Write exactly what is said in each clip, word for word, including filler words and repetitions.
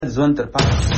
زون تر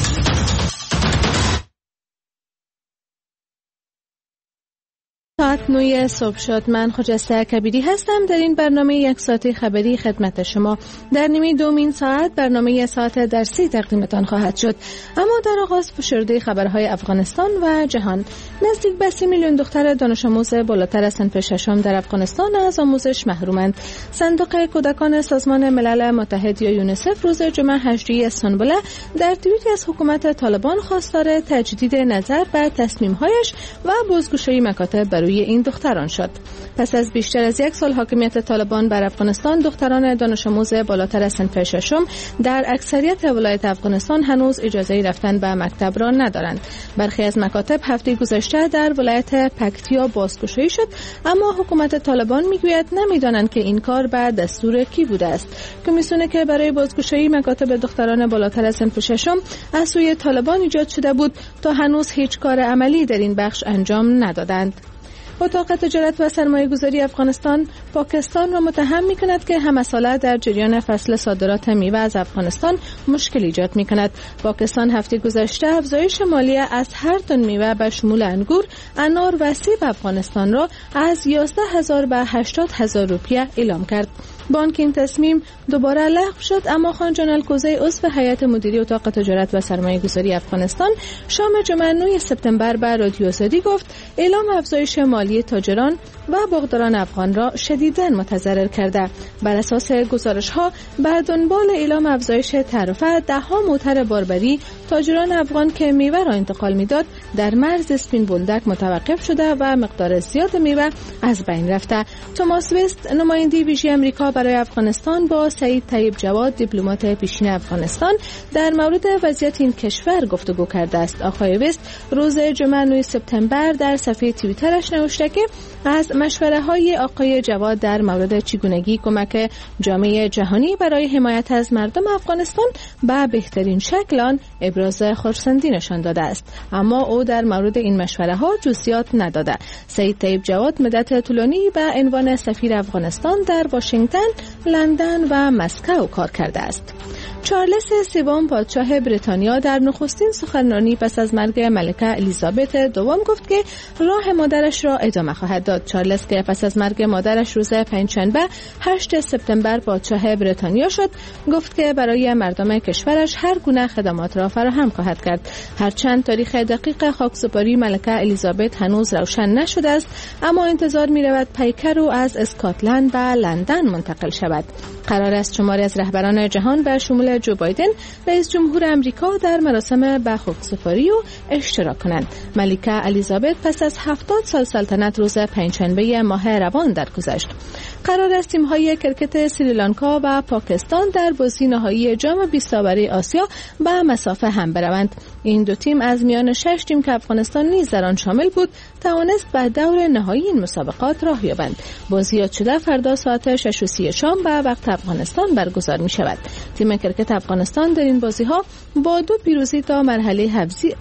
ساعت نوی صبح شد. من خجسته کبیری هستم. در این برنامه یک ساعتی خبری خدمت شما. در نیمه دومین ساعت برنامه ساعت درسی تقدیمتان خواهد شد. اما در آغاز فشرده خبرهای افغانستان و جهان. نزدیک به سی میلیون دختر دانش آموز بالاتر از صنف ششم در افغانستان از آموزش محرومند. صندوق کودکان سازمان ملل متحد یا یونیسف روز جمعه هجده اسفند در توییتی از حکومت طالبان خواستار تجدید نظر به تصمیم‌هایش و بازگشایی مکاتب برای این دختران شد. پس از بیشتر از یک سال حاکمیت طالبان بر افغانستان، دختران دانش آموز بالاتر از صنف ششم در اکثریت ولایت افغانستان هنوز اجازه رفتن به مکتب را ندارند. برخی از مکاتب هفته گذشته در ولایت پکتیا بازگشایی شد، اما حکومت طالبان میگوید نمیدانند که این کار به دستور کی بوده است. کمیسیونی که برای بازگشایی مکاتب دختران بالاتر از صنف ششم از سوی طالبان ایجاد شده بود تا هنوز هیچ کار عملی در این بخش انجام ندادند. اتاق تجارت و سرمایه گذاری افغانستان پاکستان را متهم می کند که همساله در جریان فصل صادرات میوه از افغانستان مشکل ایجاد می کند. پاکستان هفته گذشته افزایش مالیه از هر تن میوه به شمول انگور، انار و سیب افغانستان را از یازده هزار به هشتاد هزار روپیه اعلام کرد. بانک این تصمیم دوباره لغو شد، اما خان جان الکوزی عضو هیئت مدیره اتاق تجارت و سرمایه گذاری افغانستان شام جمعه نه سپتامبر به رادیو آزادی گفت اعلام افزایش مالی تاجران و باغداران افغان را شدیداً متضرر کرده. بر اساس گزارش ها به دنبال اعلام افزایش تعرفه ده ها موتر باربری تاجران افغان که میوه را انتقال میداد در مرز اسپین بولدک متوقف شده و مقدار زیاد میوه از بین رفته. توماس وست نماینده ویژه آمریکا برای افغانستان با سعید طیب جواد دیپلمات پیشین افغانستان در مورد وضعیت این کشور گفتگو کرده است. آقای وست روز جمعه نه سپتامبر در صفحه توییترش نوشته که از مشوره های آقای جواد در مورد چگونگی کمک جامعه جهانی برای حمایت از مردم افغانستان به بهترین شکل آن ابراز خرسندی نشان داده است، اما او در مورد این مشوره ها جزئیات نداده. سعید طیب جواد مدت طولانی به عنوان سفیر افغانستان در واشنگتن، لندن و مسکو کار کرده است. چارلز سوم پادشاه بریتانیا در نخستین سخنرانی پس از مرگ ملکه الیزابت دوم گفت که راه مادرش را ادامه خواهد داد. چارلز که پس از مرگ مادرش روز پنجشنبه هشت سپتامبر پادشاه بریتانیا شد، گفت که برای مردم کشورش هر گونه خدمات را فراهم خواهد کرد. هرچند تاریخ دقیق خاکسپاری ملکه الیزابت هنوز روشن نشده است، اما انتظار می رود پیکر او از اسکاتلند به لندن منتقل شود. قرار است شماری از رهبران جهان به شمول جو بایدن رئیس جمهور آمریکا در مراسم به خاکسپاری او اشتراک کنند. ملکه الیزابت پس از هفتاد سال سلطنت روز پنجشنبه ماه روان درگذشت. قرار است تیم‌های کرکت سریلانکا و پاکستان در بازی نهایی جام بیست آوری آسیا به مسافه هم بروند. این دو تیم از میان شش تیم که افغانستان نیز در آن شامل بود توانست به دور نهایی این مسابقات راه یابند. بازی یاد شده فردا ساعت شش و سی شام به وقت افغانستان برگزار می شود. تیم کرکت افغانستان در این بازی ها با دو پیروزی تا مرحله حذفی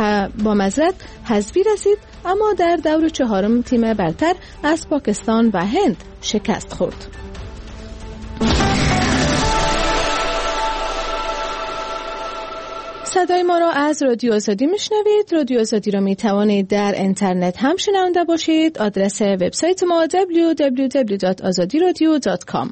با مزرعت حذفی رسید، اما در دور چهارم تیم برتر از پاکستان و هند شکست خورد. صدای ما را از رادیو آزادی میشنوید. رادیو آزادی را می توانید در اینترنت هم شنونده باشید. آدرس وبسایت ما دبلیو دبلیو دبلیو دات آزادی رادیو دات کام.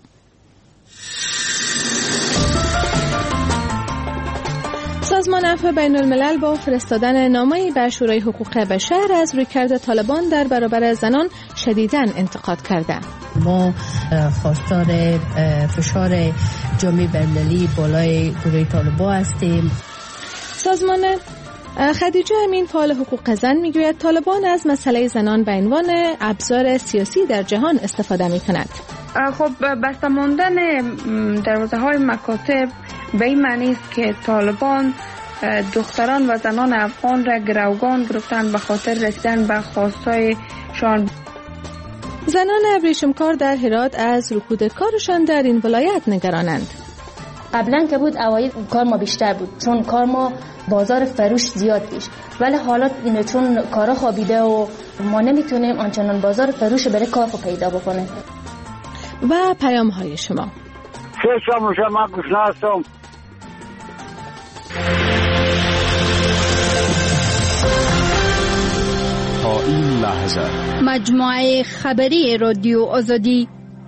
سازمان عفو بین الملل با فرستادن نامه‌ای به شورای حقوق بشر از رویکرد طالبان در برابر زنان شدیداً انتقاد کرده. ما خواستار فشار جامعه بین‌المللی بالای گروه طالبان هستیم. سازمان خدیجه امین فعال حقوق زن میگوید طالبان از مسئله زنان به عنوان ابزار سیاسی در جهان استفاده می‌کند. خب بسته ماندن دروازه‌های مکاتب به این معنی است که طالبان دختران و زنان افغان را گروگان گرفتن به خاطر رسیدن به خواستایشان. زنان ابریشمکار در هرات از رکود کارشان در این ولایت نگرانند. قبلا که بود اوایل کار ما بیشتر بود، چون کار ما بازار فروش زیاد داشت، ولی حالا چون کارا خوابیده و ما نمیتونیم آنچنان بازار فروش برای کار پیدا بکنیم. و پیام های شما شما شما گوش نستم. این لحظه مجموعه خبری رادیو آزادی.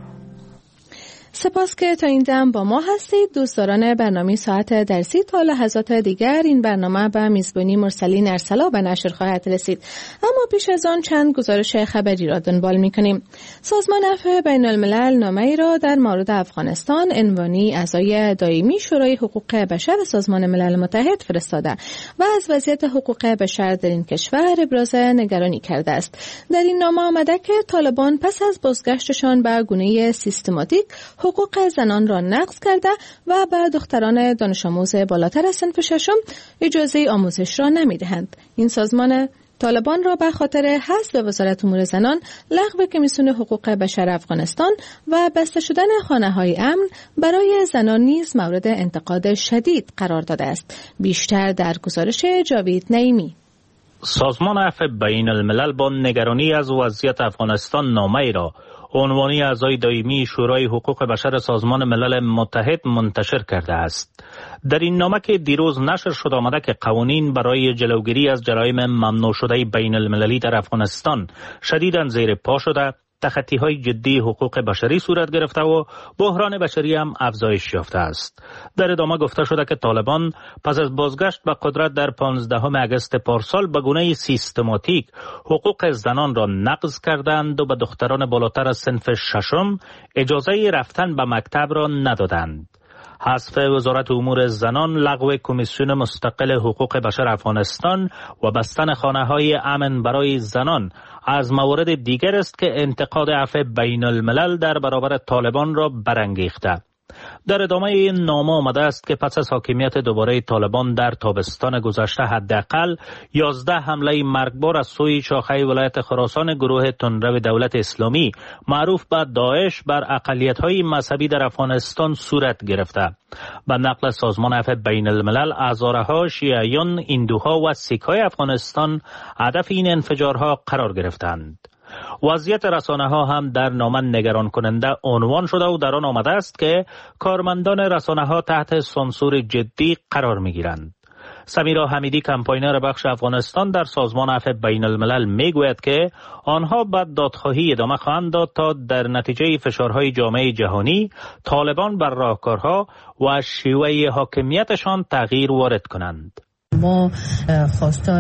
سپاس که تا این دم با ما هستید. دوستداران برنامه ساعت درسی، تا لحظات دیگر این برنامه به میزبانی مرسلین ارسلا به نشر خواهد رسید. اما پیش از آن چند گزارش خبری را دنبال می‌کنیم. سازمان عفو بین الملل نامه‌ای را در مورد افغانستان عنوانی اعضای دائمی شورای حقوق بشر سازمان ملل متحد فرستاده و از وضعیت حقوق بشر در این کشور ابراز نگرانی کرده است. در این نامه آمده که طالبان پس از بازگشتشان به گونه سیستماتیک حقوق زنان را نقض کرده و به دختران دانش آموز بالاتر از صنف ششم اجازه آموزش را نمی‌دهند. این سازمان طالبان را به خاطر حذف وزارت امور زنان، لغو کمیسیون حقوق بشر افغانستان و بسته شدن خانه‌های امن برای زنان نیز مورد انتقاد شدید قرار داده است. بیشتر در گزارش جاوید نعیمی. سازمان عفو بین الملل با نگرانی از وضعیت افغانستان نامه‌ای را عنوانی اعضای دائمی شورای حقوق بشر سازمان ملل متحد منتشر کرده است. در این نامه که دیروز نشر شد آمده که قوانین برای جلوگیری از جرایم ممنوع شده بین المللی در افغانستان شدیداً زیر پا شده، تخطی‌های جدی حقوق بشری صورت گرفته و بحران بشری هم افزایش یافته است. در ادامه گفته شده که طالبان پس از بازگشت به قدرت در پانزدهم آگوست پارسال به گونه سیستماتیک حقوق زنان را نقض کردند و به دختران بالاتر از صنف ششم اجازه رفتن به مکتب را ندادند. حذف وزارت امور زنان، لغو کمیسیون مستقل حقوق بشر افغانستان و بستن خانه‌های امن برای زنان از موارد دیگر است که انتقاد عفو بین الملل در برابر طالبان را برانگیخته. در ادامه این نامه آمده است که پس از حاکمیت دوباره طالبان در تابستان گذشته حداقل یازده حمله مرگبار از سوی شاخه ولایت خراسان گروه تندرو دولت اسلامی معروف به داعش بر اقلیت‌های مذهبی در افغانستان صورت گرفته. به نقل سازمان عفو بین الملل، هزارها شیعیان، هندوها و سیک‌های افغانستان هدف این انفجارها قرار گرفتند. وضعیت رسانه ها هم در نامه نگران کننده عنوان شده و در آن آمده است که کارمندان رسانه ها تحت سانسور جدی قرار می گیرند. سمیرا حمیدی، کمپاینر بخش افغانستان در سازمان عفو بین الملل می گوید که آنها به دادخواهی ادامه خواهند داد تا در نتیجه فشارهای جامعه جهانی طالبان بر راهکارها و شیوه حاکمیتشان تغییر وارد کنند. ما خواستار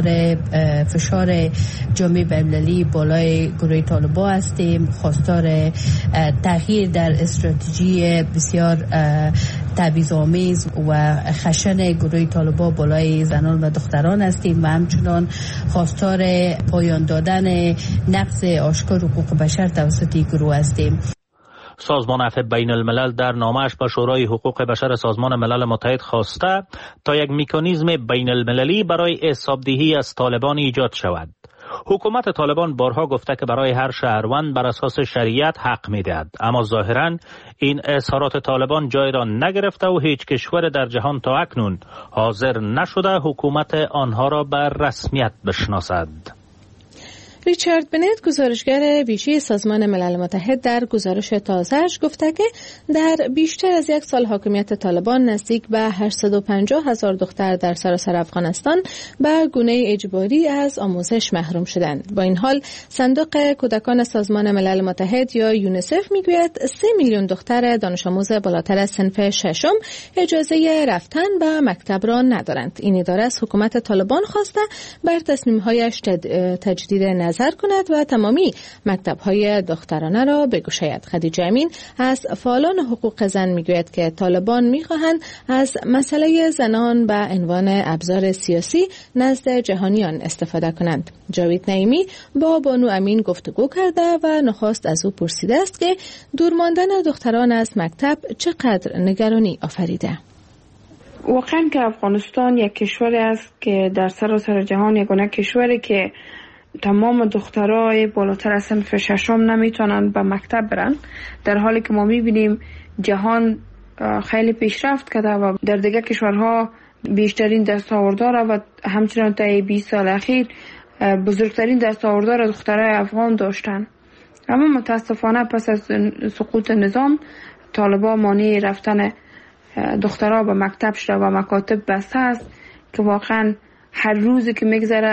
فشار جامعه بین‌المللی بالای گروه طالبان هستیم، خواستار تغییر در استراتژی بسیار تبعیض‌آمیز و خشن گروه طالبان بالای زنان و دختران هستیم و همچنان خواستار پایان دادن نقض آشکار حقوق بشر توسط گروه هستیم. سازمان عفو بین الملل در نامه‌اش به شورای حقوق بشر سازمان ملل متحد خواسته تا یک مکانیزم بین المللی برای حسابدهی از طالبان ایجاد شود. حکومت طالبان بارها گفته که برای هر شهروند بر اساس شریعت حق می‌دهد، اما ظاهراً این اظهارات طالبان جای را نگرفته و هیچ کشور در جهان تا اکنون حاضر نشده حکومت آنها را بر رسمیت بشناسد. ریچارد بنت، گزارشگر ویژه سازمان ملل متحد، در گزارش تازه‌اش گفته که در بیشتر از یک سال حاکمیت طالبان نزدیک به هشتصد و پنجاه هزار دختر در سراسر افغانستان به گونه اجباری از آموزش محروم شدند. با این حال صندوق کودکان سازمان ملل متحد یا یونیسف میگوید سه میلیون دختر دانش آموز بالاتر از صنف ششم اجازه رفتن به مکتب را ندارند. این اداره از حکومت طالبان خواسته بر تصمیم‌هایش تجدید نظر نظر کند و تمامی مکتب‌های دخترانه را بگشاید. خدیجه امین از فعالان حقوق زن میگوید که طالبان میخواهند از مسئله زنان به عنوان ابزار سیاسی نزد جهانیان استفاده کنند. جاوید نعیمی با بانو امین گفتگو کرده و نخست از او پرسیده است که دور ماندن دختران از مکتب چقدر نگرانی آفریده. واقعا که افغانستان یک کشوری است که در سراسر جهان یگانه کشوری که تمام دخترای بالاتر از صنف ششم نمیتونن به مکتب برن، در حالی که ما میبینیم جهان خیلی پیشرفت کرده و در دیگه کشورها بیشترین دستاوردها و همچنان تا بیست سال اخیر بزرگترین دستاوردها دخترای افغان داشتن. اما متاسفانه پس از سقوط نظام طالبان مانع رفتن دخترها به مکتب شده و مکاتب بسته است که واقعا هر روزی که میگذره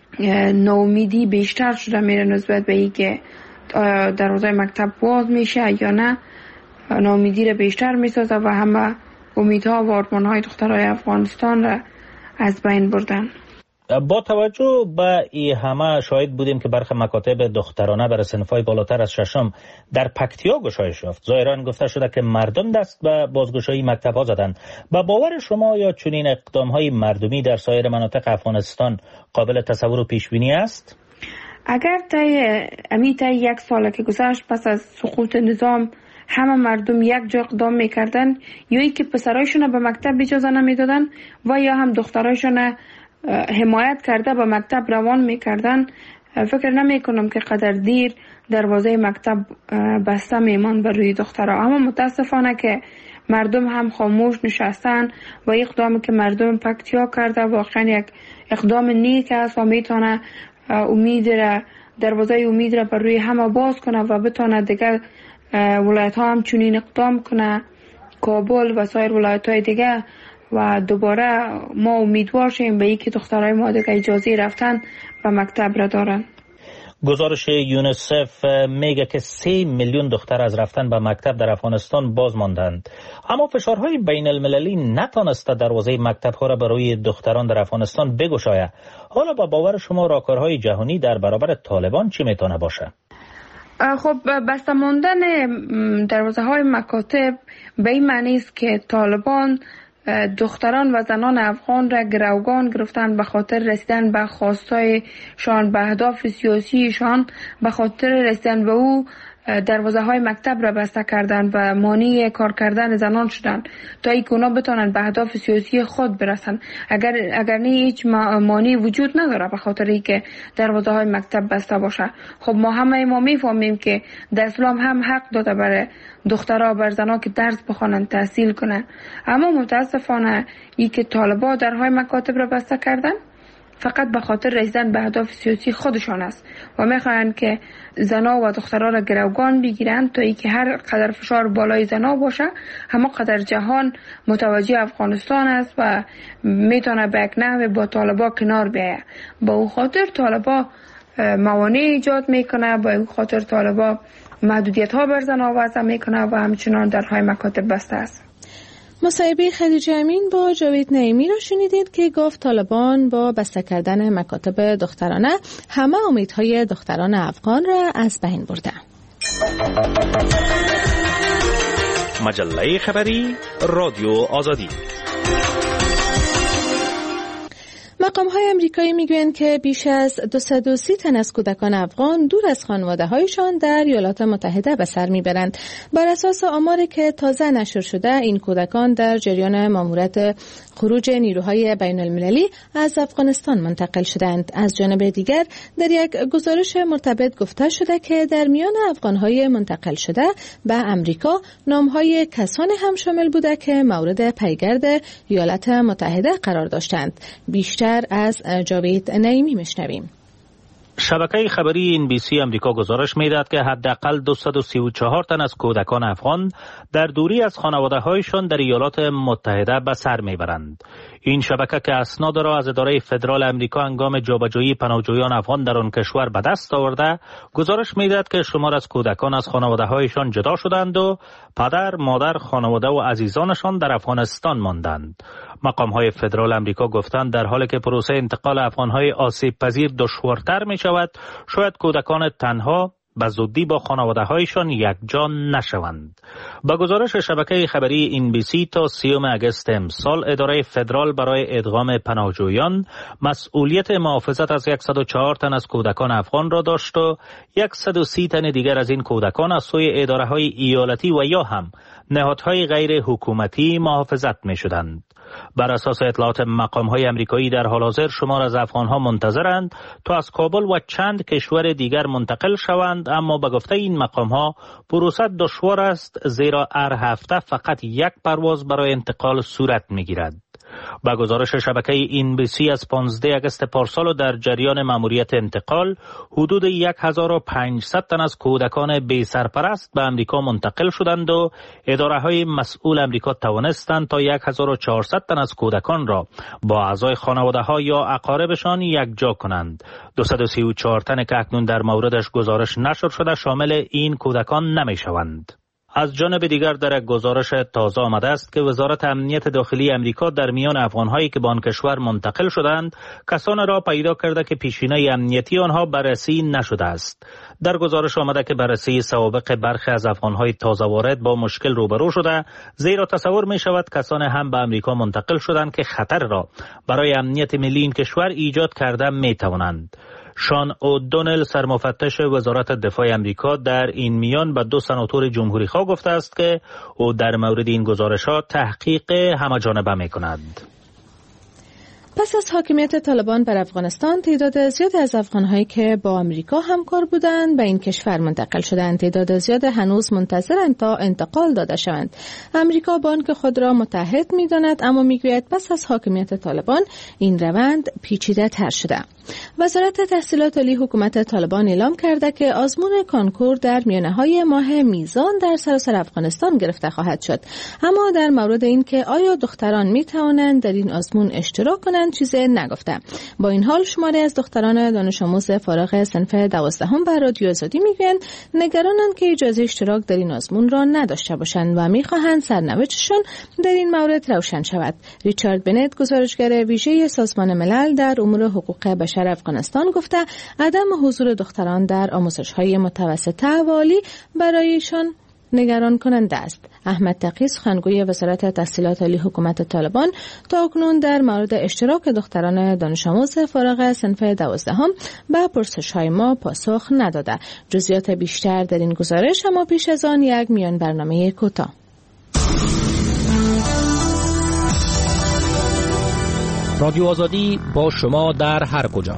ناامیدی بیشتر شده میره نسبت به این که دروازه مکتب باز میشه یا نه. ناامیدی را بیشتر میسازه و همه امیدها و آرمانهای دخترای افغانستان را از بین بردن. با توجه به این همه شاهد بودیم که برخی مکاتب دخترانه برای صنف‌های بالاتر از ششم در پکتیا گشایش یافت. ظاهرا گفته شده که مردم دست به بازگشایی مکتب‌ها زدند. با باور شما یا چنین اقدام‌های مردمی در سایر مناطق افغانستان قابل تصور و پیش‌بینی است؟ اگر طی امی طی یک سال که گذشت پس از سقوط نظام همه مردم یک جا اقدام میکردن، یا ای که پسرایشون به مکتب اجازه نمیدادن و یا هم دخترایشون حمایت کرده به مکتب روان میکردن، فکر نمی کنم که قدر دیر دروازه مکتب بسته میمان بر روی دخترها. اما متاسفانه که مردم هم خاموش نشستن و اقدامی که مردم پکتیا کرده واقعا یک اقدام نیک است و میتونه امید را دروازه امید را بر روی همه باز کنه و بتونه دیگر ولایت ها هم چنین اقدام کنه، کابل و سایر ولایت های دیگه، و دوباره ما امیدوار شیم به اینکه دخترای ما دیگه اجازه رفتن به مکتب را دارن. گزارش یونیسف میگه که سه میلیون دختر از رفتن به مکتب در افغانستان باز ماندند. اما فشارهای بین المللی نتانسته دروازه مکتب ها را برای دختران در افغانستان بگشاید. حالا با باور شما راهکارهای جهانی در برابر طالبان چی میتونه باشه؟ خب بسته ماندن دروازه های مکاتب به این معنی است که طالبان دختران و زنان افغان را گروگان گرفتن به خاطر رسیدن به خواستایشان، به اهداف سیاسیشان، به خاطر رسیدن به او دروازه های مکتب را بسته کردن و مانع کار کردن زنان شدن تا اینکه اونا بتونن به اهداف سیاسی خود برسن. اگر اگر نه هیچ مانع وجود نداره به خاطر اینکه دروازه های مکتب بسته باشه. خب ما همه ما میفهمیم که در اسلام هم حق داده برای دخترها بر زنها که درس بخوانن، تحصیل کنن. اما متاسفانه این که طالبان درهای مکاتب را بسته کردن فقط به خاطر رسیدن به اهداف سیاسی خودشان است و میخواهند که زنا و دخترها را گروگان بگیرند تا اینکه هر قدر فشار بالای زنا باشه همه قدر جهان متوجه افغانستان است و میتونه به یک نحوی با طالبان کنار بیاید. با اون خاطر طالبان موانع ایجاد میکنه، با اون خاطر طالبان محدودیت ها بر زنا وضع میکنه و همچنان درهای مکاتب بسته است. مصاحبه خدیجه امین با جاوید نعیمی را شنیدید که گفت طالبان با بسته کردن مکاتب دخترانه همه امیدهای دختران افغان را از بین برده. مجله خبری رادیو آزادی. مقام‌های آمریکایی میگویند که بیش از دویست و سی تن از کودکان افغان دور از خانواده‌هایشان در ایالات متحده به سر میبرند. بر اساس آماری که تازه نشر شده، این کودکان در جریان ماموریت خروج نیروهای بین المللی از افغانستان منتقل شدند. از جانب دیگر در یک گزارش مرتبط گفته شده که در میان افغان‌های منتقل شده به امریکا نام‌های کسانی هم شامل بوده که مورد پیگرد ایالات متحده قرار داشتند. بیشتر از جاوید نعیمی میشنویم. شبکه خبری ان بی سی امریکا گزارش میداد که حداقل دویست و سی و چهار تن از کودکان افغان در دوری از خانواده‌هایشان در ایالات متحده به سر میبرند. این شبکه که اسناد را از اداره فدرال امریکا هنگام جابجایی پناهجویان افغان در آن کشور به دست آورده، گزارش میداد که شمار از کودکان از خانواده‌هایشان جدا شدند و پدر، مادر، خانواده و عزیزانشان در افغانستان ماندند. مقام‌های فدرال امریکا گفتند در حالی که پروسه انتقال افغان‌های آسیب پذیر دشوارتر می شود، شاید کودکان تنها به زودی با خانواده‌هایشان یکجا نشوند. با گزارش شبکه خبری ان بی سی تا سیوم اگست امسال، اداره فدرال برای ادغام پناهجویان مسئولیت محافظت از صد و چهار تن از کودکان افغان را داشت و صد و سی تن دیگر از این کودکان از سوی اداره‌های ایالتی و یا هم نهادهای غیر حکومتی محافظت می‌شدند. بر اساس اطلاعات مقام‌های آمریکایی در حال حاضر شمار از افغان‌ها منتظرند تا از کابل و چند کشور دیگر منتقل شوند، اما به گفته این مقام‌ها پروسه دشوار است زیرا هر هفته فقط یک پرواز برای انتقال صورت می‌گیرد. با گزارش شبکه این بی سی از پانزده آگوست پارسال در جریان مأموریت انتقال حدود هزار و پانصد تن از کودکان بی سرپرست به امریکا منتقل شدند و اداره‌های مسئول امریکا توانستند تا هزار و چهارصد تن از کودکان را با اعضای خانواده‌ها یا اقاربشان یکجا کنند. دویست و سی و چهار تن که اکنون در موردش گزارش نشر شده شامل این کودکان نمی‌شوند. از جانب دیگر در یک گزارش تازه آمده است که وزارت امنیت داخلی امریکا در میان افغان‌هایی که به آن کشور منتقل شدند کسان را پیدا کرده که پیشینه امنیتی آنها بررسی نشده است. در گزارش آمده که بررسی سوابق برخی از افغان‌های تازه وارد با مشکل روبرو شده، زیرا تصور می شود کسان هم به امریکا منتقل شدند که خطر را برای امنیت ملی این کشور ایجاد کرده می توانند. شان اودونل سرمفتش وزارت دفاع امریکا در این میان به دو سناتور جمهوری خواه گفته است که او در مورد این گزارش‌ها تحقیق همه‌جانبه می‌کند. پس از حاکمیت طالبان بر افغانستان، تعداد زیاد از افغان‌هایی که با امریکا همکار بودند به این کشور منتقل شدند. تعداد زیاد هنوز منتظرند تا انتقال داده شوند. امریکا بانک خود را متحد می‌داند، اما می‌گوید پس از حاکمیت طالبان این روند پیچیده‌تر شده. وزارت تحصیلات عالی حکومت طالبان اعلام کرده که آزمون کانکور در میانه‌های ماه میزان در سراسر افغانستان گرفته خواهد شد. اما در مورد این که آیا دختران می‌توانند در این آزمون اشتراک کنند چیزی نگفته. با این حال شماری از دختران دانش آموز فارغ صنف دوازدهم به رادیو آزادی میگویند نگرانند که اجازه اشتراک در این آزمون را نداشته باشند و می‌خواهند سرنوشتشان در این مورد روشن شود. ریچارد بنت، گزارشگر ویژه سازمان ملل در امور حقوق بشر افغانستان، گفته عدم حضور دختران در آموزش‌های متوسطه و عالی برایشان نگران کننده است. احمد تقی، سخنگوی وزارت تحصیلات عالی حکومت طالبان، تاکنون در مورد اشتراک دختران دانش آموز فارغ صنف دوازدهم به پرسش‌های ما پاسخ نداده. جزئیات بیشتر در این گزارش، اما پیش از آن یک میان برنامه کوتاه. رادیو آزادی با شما در هر کجا.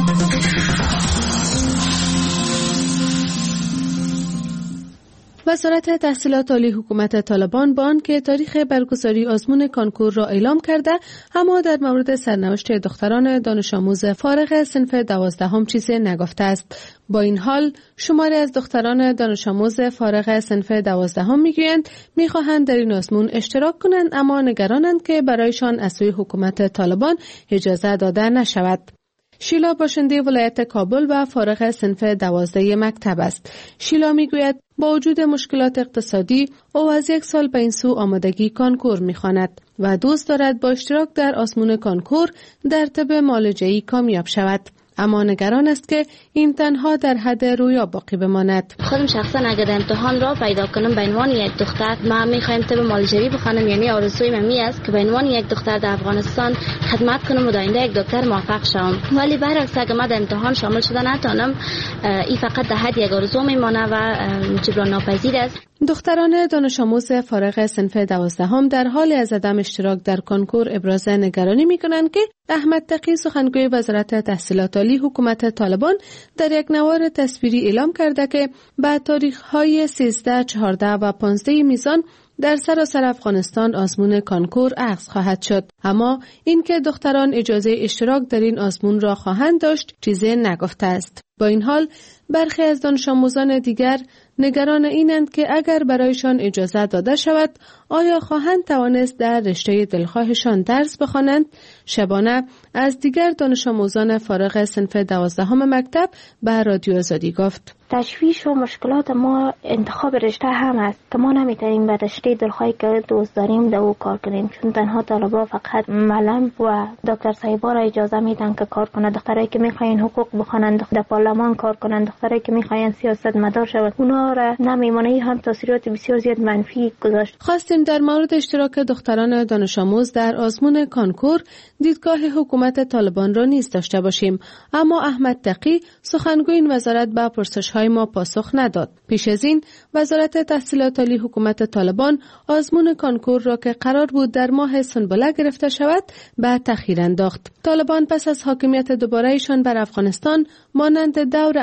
وزارت تحصیلات عالی حکومت طالبان با آنکه تاریخ برگزاری آزمون کانکور را اعلام کرده، اما در مورد سرنوشت دختران دانش آموز فارغ صنف دوازدهم چیزی نگفته است. با این حال شماری از دختران دانش آموز فارغ صنف دوازدهم میگویند میخواهند در این آزمون اشتراک کنند، اما نگرانند که برایشان از سوی حکومت طالبان اجازه داده نشود. شیلا باشنده ولایت کابل و فارغ صنف دوازده مکتب است. شیلا میگوید با وجود مشکلات اقتصادی او از یک سال به این سو آمادگی کانکور میخواند و دوست دارد با اشتراک در آزمون کانکور در طب معالجه‌ای کامیاب شود. اما نگران است که این تنها در حد رویا باقی بماند. خودم شخصا اگر امتحان را پیدا کنم به عنوان یک دختر، ما میخوایم طب معالجوی بخوانم، یعنی آرزوی من می است که به عنوان یک دختر در افغانستان خدمت کنم و در آینده یک دکتر موفق شوم. ولی برعکس اگر ما در امتحان شامل شده نتونم، این فقط در حد یک آرزو میمانه و جبران ناپذیر است. دختران دانش آموز فارغ صنف دوازدهم در حال از عدم اشتراک در کانکور ابراز نگرانی می‌کنند که احمد تقی، سخنگوی وزارت تحصیلات عالی حکومت طالبان، در یک نوار تصویری اعلام کرده که بعد تاریخ‌های سیزده، چهارده و پانزده میزان در سراسر افغانستان آزمون کانکور عقد خواهد شد. اما اینکه دختران اجازه اشتراک در این آزمون را خواهند داشت چیزی نگفته است. با این حال برخی از دانش آموزان دیگر نگران اینند که اگر برایشان اجازه داده شود آیا خواهند توانست در رشته دلخواهشان درس بخوانند. شبانه از دیگر دانش آموزان فارغ صنف دوازدهم مکتب به رادیو آزادی گفت تشویش و مشکلات ما انتخاب رشته هم است که ما نمیتونیم به رشته دلخواهی که دوست داریم در او کار کنیم، چون تنها طلبا فقط معلم و دکتر صاحبا را اجازه میدن که کار کنند. دخترایی که میخواین حقوق بخوانند، در پارلمان کار کنند، دخترایی که میخواین سیاست مدار شوند، اونا را نمیمونه. هم تاثیرات بسیار زیاد منفی گذاشت. خواستیم در مورد اشتراک دختران دانش آموز در آزمون کانکور دیدگاه حکومت طالبان را نیز داشته باشیم، اما احمد تقی، سخنگوی این وزارت به پرسش‌های ما پاسخ نداد. پیش از این وزارت تحصیلات عالی حکومت طالبان آزمون کانکور را که قرار بود در ماه سنبله گرفته شود به تأخیر انداخت. طالبان پس از حاکمیت دوباره ایشان بر افغانستان مانند دور اولشان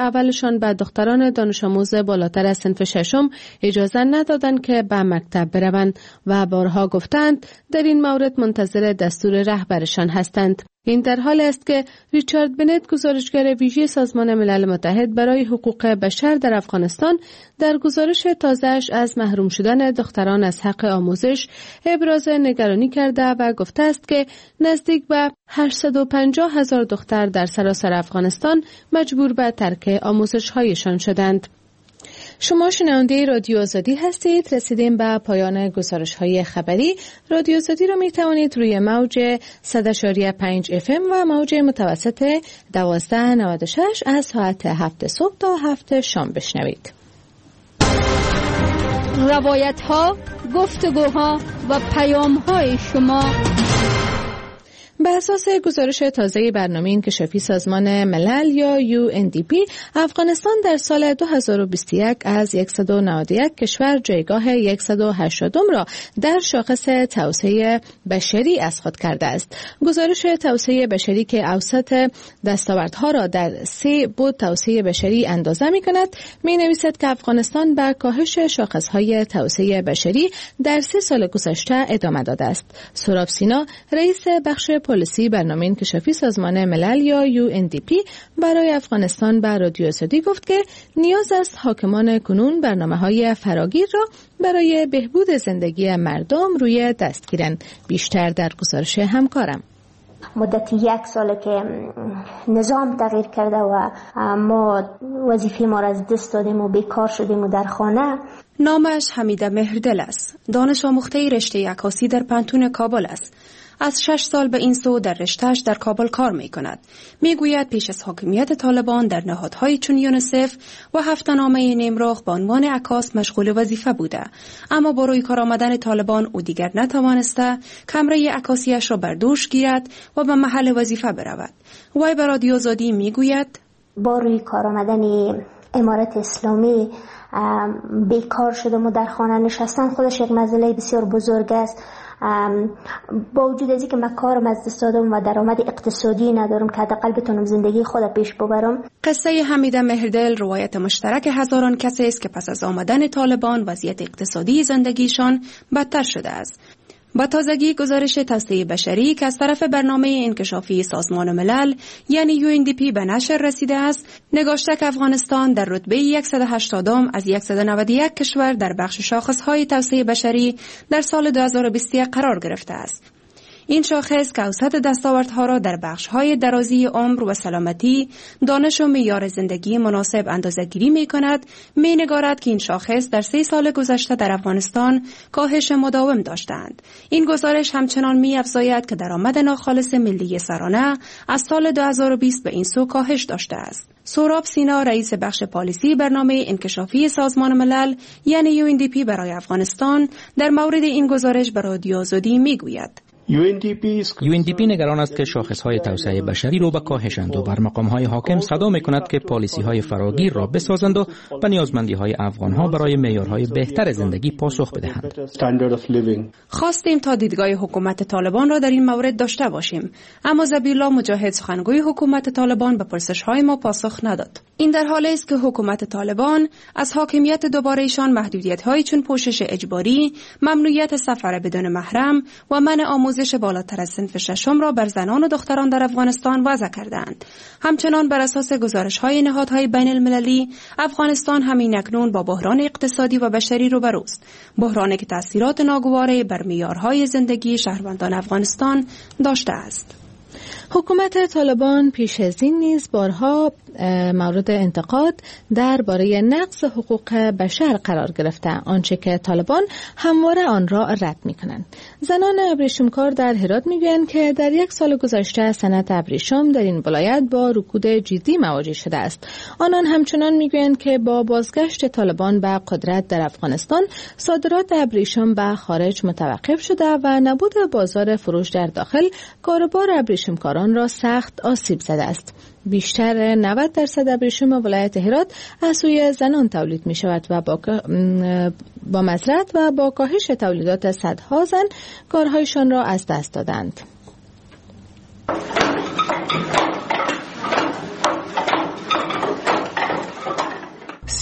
خودشان به دختران دانش آموز بالاتر از صنف ششم اجازه ندادند که به مکتب بروند و بارها گفتند در این مورد منتظر دستور رهبرشان هستند. این در حال است که ریچارد بنت، گزارشگر ویژه سازمان ملل متحد برای حقوق بشر در افغانستان، در گزارش تازه‌اش از محروم شدن دختران از حق آموزش ابراز نگرانی کرده و گفته است که نزدیک به هشتصد و پنجاه هزار دختر در سراسر افغانستان مجبور به ترک آموزش‌هایشان شدند. شما شنونده رادیو آزادی هستید. رسیدیم به پایان گزارش‌های خبری. رادیو آزادی را می توانید روی موج صد و شش پنج اف ام و موج متوسط دوازده نود و شش از ساعت هفت صبح تا هفت شام بشنوید. روایت‌ها، گفتگوها و پیام‌های شما. به اساس گزارش تازه برنامه انکشافی سازمان ملل یا یو ان دی پی، افغانستان در سال دو هزار و بیست و یک از صد و نود و یک کشور جایگاه صد و هشتاد را در شاخص توسعه بشری از خود کرده است. گزارش توسعه بشری که اوسط دستاوردها را در سه بود توسعه بشری اندازه می کند، می نویسد که افغانستان به کاهش شاخصهای توسعه بشری در سه سال گذشته ادامه داده است. سهراب سینا، رئیس بخش پالیسی برنامه انکشافی سازمان ملل یا یو ان دی پی برای افغانستان به رادیو آزادی گفت که نیاز است حاکمان کنون برنامه‌های فراگیر را برای بهبود زندگی مردم روی دست گیرند. بیشتر در گزارش همکارم. مدت یک ساله که نظام تغییر کرده و ما وظیفه ما را از دست دادیم و بیکار شدیم و در خانه. نامش حمیده مهردل است. دانش آموخته رشته عکاسی در پانتون کابل است. از شش سال به این سو در رشته‌اش در کابل کار می کند. می گوید پیش از حاکمیت طالبان در نهادهای چون یونیسف و هفته‌نامه نیمرخ به عنوان عکاس مشغول وظیفه بوده، اما با روی کار آمدن طالبان او دیگر نتوانسته کمره عکاسیش را بر دوش گیرد و به محل وظیفه برود. وی به رادیو آزادی می گوید با روی کار آمدن امارت اسلامی بیکار شدم و در خانه نشستن خودش یک مسئله بسیار بزرگ است. با وجود از اینکه من کارم از دست دادم و درآمد اقتصادی ندارم که حداقل بتونم زندگی خودم پیش ببرم. قصه حمیده مهردل روایت مشترک هزاران کسی است که پس از آمدن طالبان وضعیت اقتصادی زندگیشان بدتر شده است. با تازگی گزارش توسعه بشری که از طرف برنامه انکشافی سازمان ملل یعنی یو ان دی پی به نشر رسیده است، نگاشته که افغانستان در رتبه صد و هشتاد از صد و نود و یک کشور در بخش شاخص‌های توسعه بشری در سال دو هزار و بیست و یک قرار گرفته است. این شاخص که اوسط دستاوردها را در بخش‌های درازی عمر و سلامتی، دانش و معیار زندگی مناسب اندازه‌گیری می‌کند، می‌نگارد که این شاخص در سه سال گذشته در افغانستان کاهش مداوم داشتند. این گزارش همچنان می‌افزاید که درآمد ناخالص ملی سرانه از سال دو هزار و بیست به این سو کاهش داشته است. سهراب سینا، رئیس بخش پالیسی برنامه انکشافی سازمان ملل یعنی یو ان دی پی برای افغانستان، در مورد این گزارش به رادیو آزادی می‌گوید: یو ان دی پی نگران است که شاخص‌های توسعه بشری رو به کاهش اند و بر مقام‌های حاکم صدا می‌کند که پالیسی‌های فراگیر را بسازند و به نیازمندی‌های افغان‌ها برای معیارهای بهتر زندگی پاسخ بدهند. خواستیم تا دیدگاه حکومت طالبان را در این مورد داشته باشیم، اما ذبیح‌الله مجاهد، سخنگوی حکومت طالبان، به پرسش‌های ما پاسخ نداد. این در حالی است که حکومت طالبان از حاکمیت دوباره‌شان محدودیت‌هایی چون پوشش اجباری، ممنوعیت سفر بدون محرم و منع آموزش بالاتر از صنف ششم را بر زنان و دختران در افغانستان وضع کردند. همچنان بر اساس گزارش‌های نهادهای بین المللی، افغانستان همین اکنون با بحران اقتصادی و بشری روبروست، بحرانی که تأثیرات ناگواری بر معیارهای زندگی شهروندان افغانستان داشته است. حکومت طالبان پیش از این نیز بارها مورد انتقاد درباره نقض حقوق بشر قرار گرفته، آنچه که طالبان همواره آن را رد می‌کنند. زنان ابریشمکار در هرات می‌گویند که در یک سال گذشته صنعت ابریشم در این ولایت با رکود جدی مواجه شده است. آنان همچنان می‌گویند که با بازگشت طالبان به قدرت در افغانستان، صادرات ابریشم به خارج متوقف شده و نبود بازار فروش در داخل کاروبار ابریشمکاران را سخت آسیب زده است. بیشتر نود درصد ابریشم ولایت هرات از سوی زنان تولید می شود و با, با مزرعت و با کاهش تولیدات صدها زن کارهایشان را از دست دادند.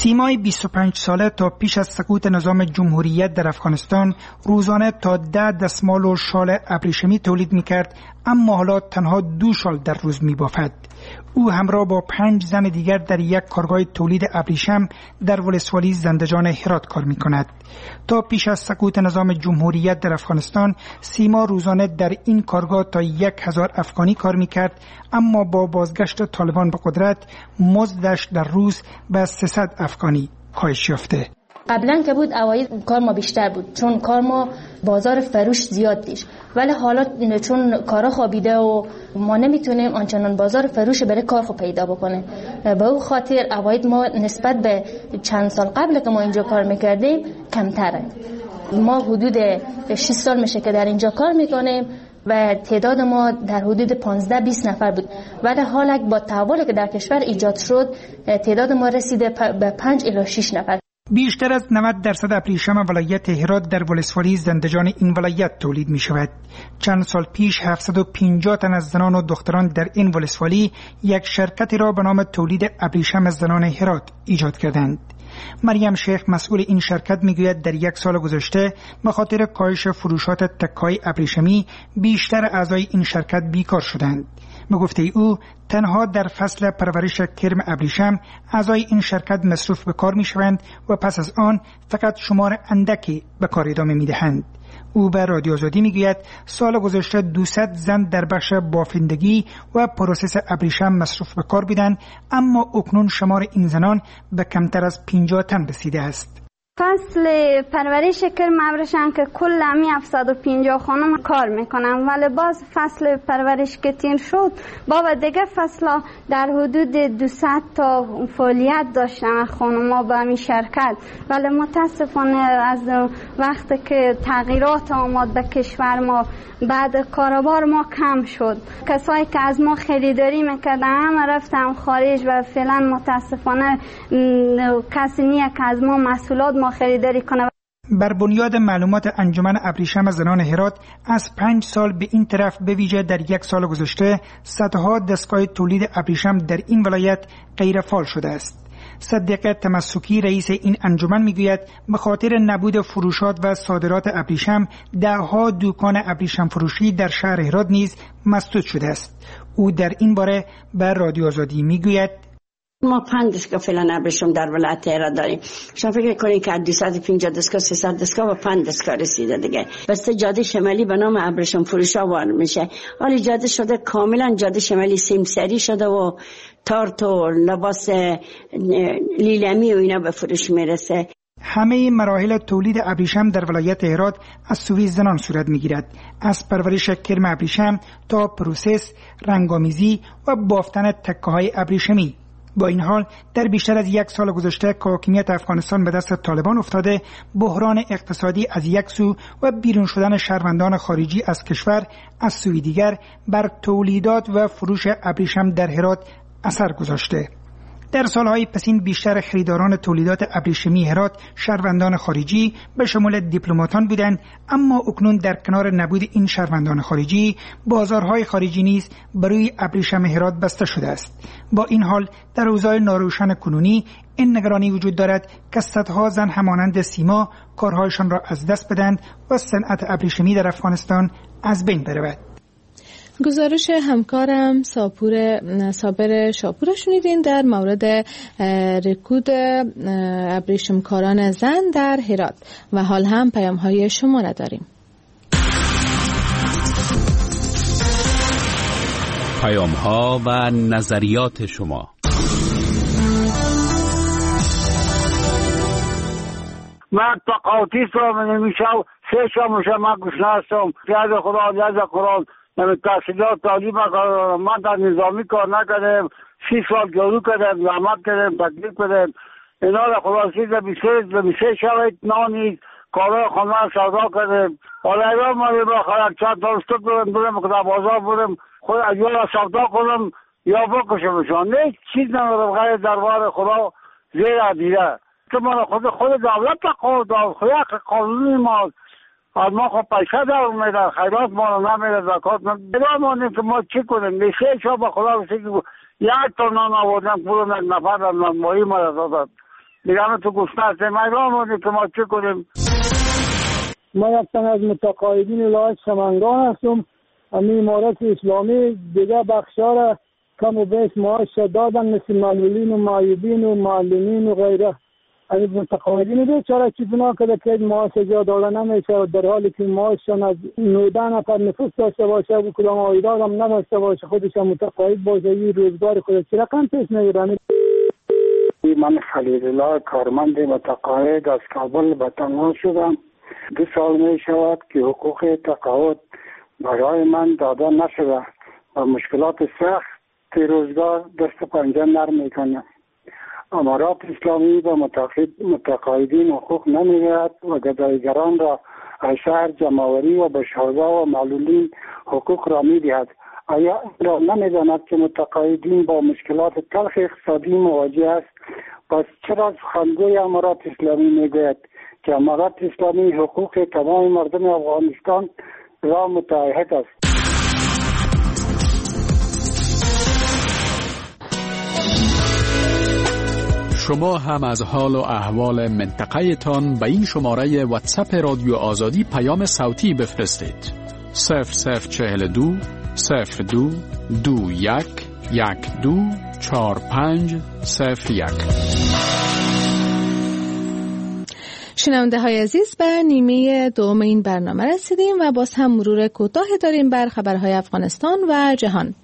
سیمای بیست و پنج ساله تا پیش از سقوط نظام جمهوریت در افغانستان روزانه تا ده دستمال و شال ابریشمی تولید میکرد، اما حالا تنها دو شال در روز میبافد. او همراه با پنج زن دیگر در یک کارگاه تولید ابریشم در ولسوالی زندجان هرات کار میکند. تا پیش از سقوط نظام جمهوریت در افغانستان سیما روزانه در این کارگاه تا یک هزار افغانی کار میکرد، اما با بازگشت طالبان به قدرت مزدش در روز به سیصد افغانی کاهش یافته. قبلا که بود اوایل کار ما بیشتر بود، چون کار ما بازار فروش زیاد دیش، ولی حالا چون کارا خوابیده و ما نمیتونیم آنچنان بازار فروش برای کار خو پیدا بکنیم. به او خاطر اوایل ما نسبت به چند سال قبل که ما اینجا کار میکردیم کمتره. ما حدود شش سال میشه که در اینجا کار میکنیم و تعداد ما در حدود پانزده بیست نفر بود، ولی حالا با تحولی که در کشور ایجاد شد تعداد ما رسیده به پنج الی شش نفر. بیشتر از نود درصد ابریشم ولایت هرات در ولسوالی زندجان این ولایت تولید می شود. چند سال پیش هفتصد و پنجاه تن از زنان و دختران در این ولسوالی یک شرکتی را به نام تولید ابریشم زنان هرات ایجاد کردند. مریم شیخ مسئول این شرکت میگوید در یک سال گذشته به خاطر کاهش فروشات تکه‌های ابریشمی بیشتر اعضای این شرکت بیکار شدند. به گفته او تنها در فصل پرورش کرم ابریشم اعضای این شرکت مصروف به کار می شوند و پس از آن فقط شمار اندکی به کار ادامه می دهند. او به رادیو آزادی می گوید سال گذشته دویست زن در بخش بافندگی و پروسس ابریشم مصروف به کار بودند، اما اکنون شمار این زنان به کمتر از پنجاه تن رسیده است. فصل پرورش کرم ابریشم که کل همی هفتصد و پنجاه خانم کار میکنم، ولی باز فصل پرورش که تیر شد با دیگه فصل در حدود دویست تا فعالیت داشتن خانم ها به همی شرکت، ولی متاسفانه از وقتی که تغییرات آمد به کشور ما بعد کاروبار ما کم شد. کسایی که از ما خریداری میکردن همه رفتن خارج و فعلا متاسفانه کسی نیه که از ما محصولات ما خریداری کنه. بر بنیاد معلومات انجمن ابریشم زنان هرات از پنج سال به این طرف به ویژه در یک سال گذشته صدها دستگاه تولید ابریشم در این ولایت غیر فعال شده است. صدیق تمسکی رئیس این انجمن میگوید به خاطر نبود فروشات و صادرات ابریشم دهها دکان ابریشم فروشی در شهر هرات نیز مسدود شده است. او در این باره به رادیو آزادی میگوید ما پنج دستگاه فعلا ابریشم در ولایت هرات داریم. شما فکر کنید که دویست و پنجاه دستگاه سیصد دستگاه و پنج دستگاه رسیده دیگه. بسته جاده شمالی به نام ابریشم فروشا وارد میشه. حالا جاده شده کاملا جاده شمالی سیمسری شده و تارت و لباس لیلمی و اینا به فروش میرسه. همه مراحل تولید ابریشم در ولایت هرات از سوی زنان صورت میگیرد، از پرورش کرم ابریشم تا پروسس، رنگامیزی و بافتن تکه‌های ابریشمی. با این حال در بیشتر از یک سال گذشته که حاکمیت افغانستان به دست طالبان افتاده، بحران اقتصادی از یک سو و بیرون شدن شهروندان خارجی از کشور از سوی دیگر بر تولیدات و فروش ابریشم در هرات اثر گذاشته. در سالهای پسین بیشتر خریداران تولیدات ابریشمی هرات شهروندان خارجی به شمول دیپلماتان بودند، اما اکنون در کنار نبود این شهروندان خارجی بازارهای خارجی نیز برای ابریشم هرات بسته شده است. با این حال در اوضاع ناروشن کنونی این نگرانی وجود دارد که صدها زن همانند سیما کارهایشان را از دست بدند و صنعت ابریشمی در افغانستان از بین برود. گزارش همکارم ساپور صابر شاپور شنیدین در مورد رکود ابریشمکاران زن در هرات و حال هم پیام های شما را داریم. پیام ها و نظریات شما. من تقاطیست را من نمیشه سه شاموشه من گشنه هستم یاد خدا یاد قرآن من تحصیلات تعلیم کردم. من در نظامی کار نکردم، سی سال جارو کردم، زحمت کردم، تکلیف کردم. اینا را خلاصی در بیسه شوید نانید کارهای خانه سودا کردم. حالا ایران ما با خلق چند دارستو برم برم که در بازار برم خود یا را سودا کنم یا بکشمشان. نه چیز ندارم غیر دربار خدا زیر عدیده که من خود خود دولت تقاضا دار خود قانونی ما از ما خب پیسه در اومده خیرات ما رو نمیده زکات نمیده که ما چی کنیم. میشه شما با خدا بسید یک تا نان آوردن پولم یک نفر در نانمایی ما را دادن دیگه همه تو گوش نسته میدان بودیم که ما چه کنیم. ما یکتن از متقاعدین ولایت سمنگان هستم. امی امارت اسلامی دیگه بخشا را کم و بیش معاش دادن، مثل معلولین و معیوبین و معلمین و غیره. امی متقاعدین بیچاره چی بنا کرده که معاش جا داده نمیشه، در حالی که معاششان از نوده نفر نفوس داشته باشه و کدام عایدات هم نداشته باشه، خودش متقاعد باشه، این روزگار خودش چی رقم پیش نگیرن. من خلیل الله کارمند متقاعد از کابل به تنها شدم. دو سال می شود که حقوق تقاعد برای من داده نشده و مشکلات سخت روزگار دست پنجه نرم میکنه. امارات اسلامی و متقاعدین حقوق نمیگیرد و گدایگران را از شهر جمعوری و به شهرها و معلولین حقوق را میدهد. آیا این را نمیداند که متقاعدین با مشکلات تلخ اقتصادی مواجه است؟ پس چرا سخنگوی امارات اسلامی میگوید که امارات اسلامی حقوق تمام مردم افغانستان را متعهد است؟ شما هم از حال و احوال منطقه تان به این شماره واتساپ رادیو آزادی پیام صوتی بفرستید. صفر صفر چهل دو صفر دو دو یک یک دو چهار پنج صفر یک. شنونده های عزیز، به نیمه دوم این برنامه رسیدیم و باز هم مرور کوتاه داریم بر خبرهای افغانستان و جهان.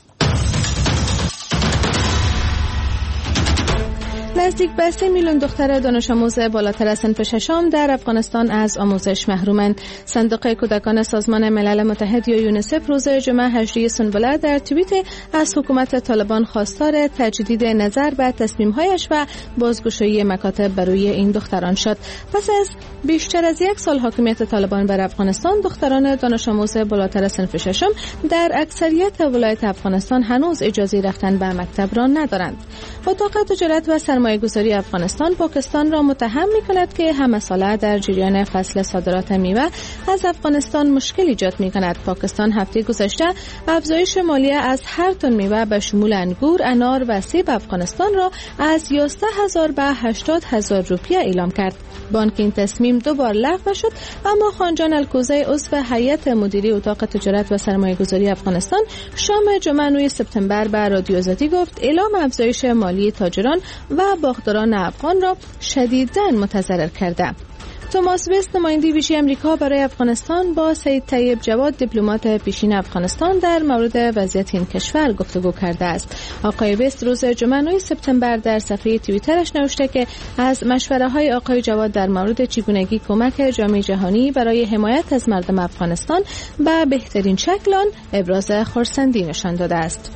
نزدیک به سه میلیون دختر دانش آموز بالاتر از صنف ششم در افغانستان از آموزش محرومند. صندوق کودکان سازمان ملل متحد یا یونیسف روز جمعه هجده سنبله در توییت از حکومت طالبان خواستار تجدید نظر به تصمیم‌هایش و بازگشایی مکاتب برای این دختران شد. پس از بیشتر از یک سال حاکمیت طالبان بر افغانستان، دختران دانش آموز بالاتر از صنف ششم در اکثریت ولایات افغانستان هنوز اجازه رفتن به مکتب را ندارند. اتاق تجارت و سرمایه‌گذاری افغانستان پاکستان را متهم می‌کند که همه ساله در جریان فصل صادرات میوه از افغانستان مشکل ایجاد می‌کند. پاکستان هفته گذشته افزایش مالیه از هر تن میوه به شمول انگور، انار و سیب افغانستان را از یازده هزار به هشتاد هزار روپیه اعلام کرد. بانک این تصمیم دو بار لغو شد، اما خانجان الکوزی عضو هیئت مدیره اتاق تجارت و سرمایه‌گذاری افغانستان شام جمعه نه سپتامبر به رادیو آزادی گفت اعلام افزایش مالی تاجران و باغداران افغان را شدیداً متضرر کرده. توماس وست، نماینده ویژه امریکا برای افغانستان، با سید طیب جواد، دیپلمات پیشین افغانستان، در مورد وضعیت این کشور گفتگو کرده است. آقای وست روز جمعه نه سپتامبر در صفحه توییترش نوشته که از مشوره‌های آقای جواد در مورد چگونگی کمک جامعه جهانی برای حمایت از مردم افغانستان به بهترین شکل آن ابراز خرسندی نشان داده است.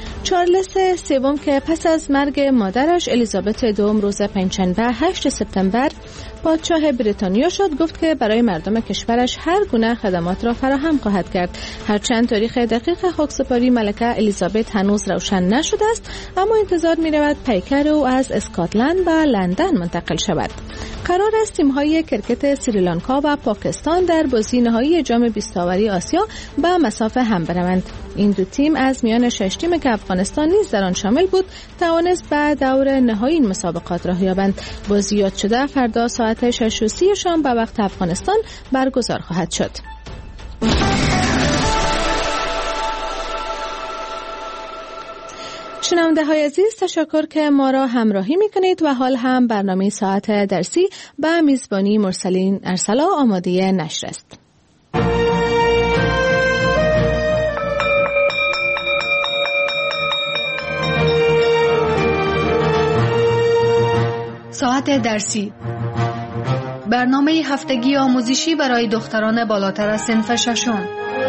چارلز سوم که پس از مرگ مادرش الیزابت دوم روز پنجشنبه هشت سپتامبر پادشاه بریتانیا شد، گفت که برای مردم کشورش هر گونه خدمات را فراهم خواهد کرد. هرچند تاریخ دقیق خاکسپاری ملکه الیزابت هنوز روشن نشده است، اما انتظار می رود پیکر او از اسکاتلند به لندن منتقل شود. قرار است تیم‌های کرکت سریلانکا و پاکستان در بازی نهایی جام بیست آوری آسیا به مسافه هم بروند. این دو تیم از میان شش تیمی که افغانستان نیز در آن شامل بود توانست به دور نهایی این مسابقات راه یابند. بازی یاد شده فردا ساعت شش و سی شام به وقت افغانستان برگزار خواهد شد. شنونده های عزیز، تشکر که ما را همراهی می کنید و حال هم برنامه ساعت درسی به میزبانی مرسلین ارسلا آماده نشر است. ساعت درسی، برنامه هفتگی آموزشی برای دختران بالاتر از صنف ششم.